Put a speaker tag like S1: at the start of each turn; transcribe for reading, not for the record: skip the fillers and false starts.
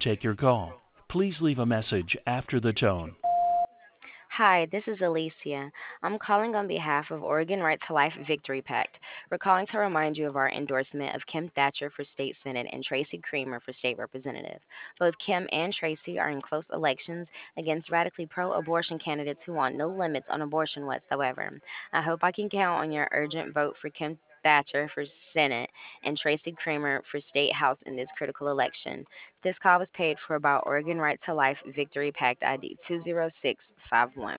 S1: take your call. Please leave a message after the tone.
S2: Hi, this is Alicia. I'm calling on behalf of Oregon Right to Life Victory Pact. We're calling to remind you of our endorsement of Kim Thatcher for state senate and Tracy Creamer for state representative. Both Kim and Tracy are in close elections against radically pro-abortion candidates who want no limits on abortion whatsoever. I hope I can count on your urgent vote for Kim Thatcher for Senate and Tracy Creamer for State House in this critical election. This call was paid for by Oregon Right to Life Victory Pact ID 20651.